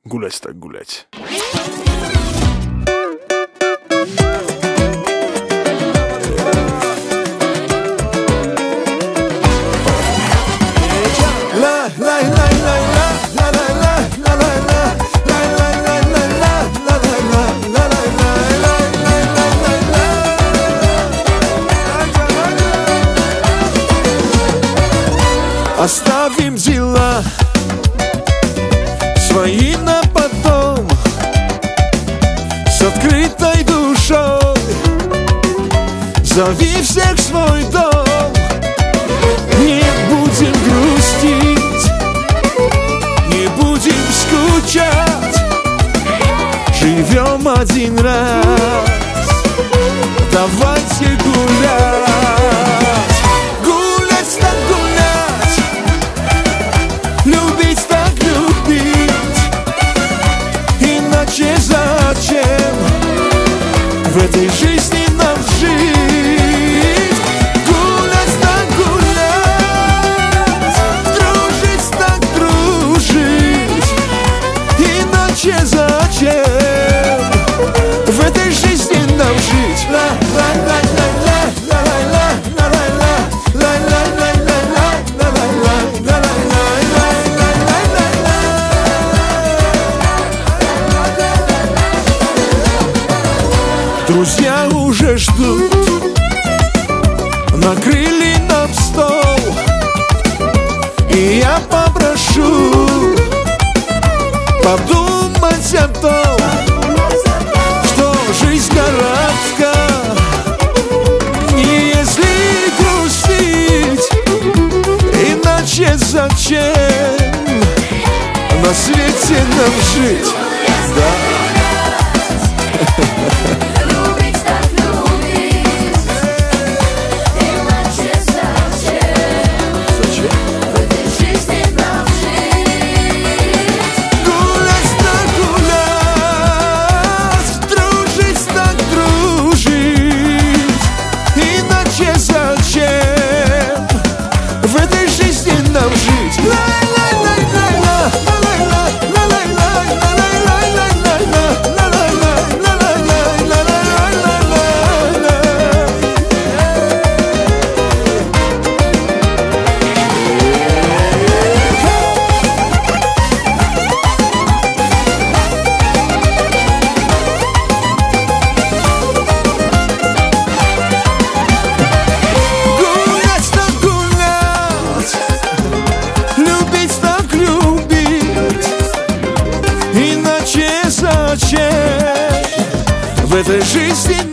Гулять так гулять. Оставим дела свои на потом, с открытой душой зови всех в свой дом. Не будем грустить, не будем скучать, живем один раз, давайте гулять. Гулять так гулять, любить так любить, иначе зачем в этой жизни нам жить? Гулять так гулять, дружить так дружить, иначе зачем в этой жизни нам жить? Друзья уже ждут, накрыли нам стол, и я попрошу подумать о том, что жизнь коротка, и если грустить, иначе зачем на свете нам жить? Да. В этой жизни